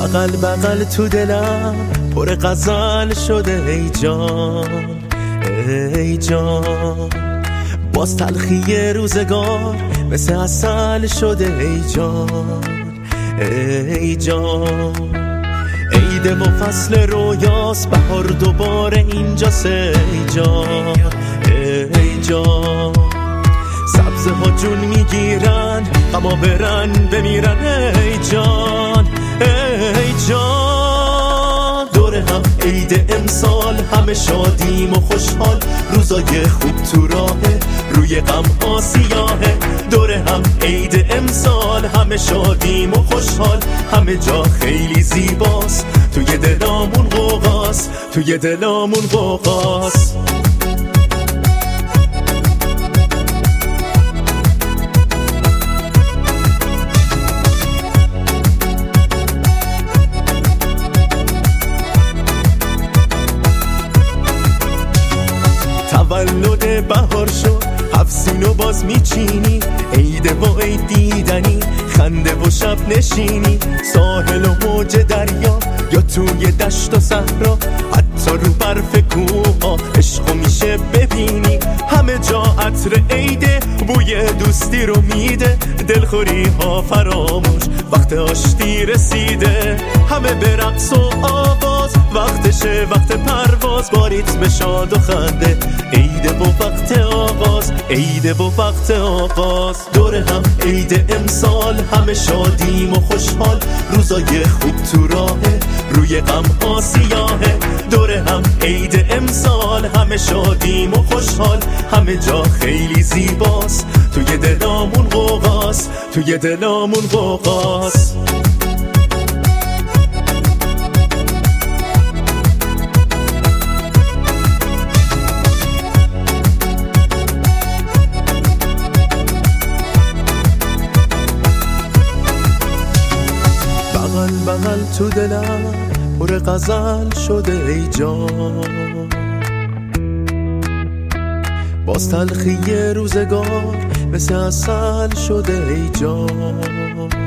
بغل بغل تو دلم پر غزل شده ای جان ای جان، باز تلخی روزگار مثل عسل شده ای جان ای جان. عیده و فصل رویاست، بهار دوباره اینجاست ای جان ای جان. سبزه ها جون میگیرن، غما برن بمیرن ای جان ای جان. دوره هم عید امسال، همه شادیم و خوشحال، روزای خوب تو راهه، روی غم ها سیاهه. دوره هم عید امسال، همه شادیم و خوشحال، همه جا خیلی زیباست، توی دلامون غوغاست، توی دلامون غوغاست. تولد بهار شد، هفسینو باز میچینی، عیده و عید دیدنی، خنده و شب نشینی، ساحل و موج دریا یا توی دشت و صحرا، حتی رو برف کوها عشقو میشه ببینی. همه جا عطر عیده، بوی دوستی رو میده، دلخوری ها فراموش، وقت آشتی رسیده. همه به رقص و آواز، وقتشه وقت پرواز، با ریتم شاد و خنده، عیده و وقت آغاز، عیده و وقت آغاز. دوره هم عید امسال، همه شادیم و خوشحال، روزای خوب تو راهه، روی غم ها سیاهه. دوره هم عید امسال، همه شادیم و خوشحال، همه جا خیلی زیباست، توی دلامون غوغاست، توی دلامون غوغاست. بغل بغل تو دلم پر غزل شده ای جان، باز تلخی روزگار مثل عسل شده ای جان.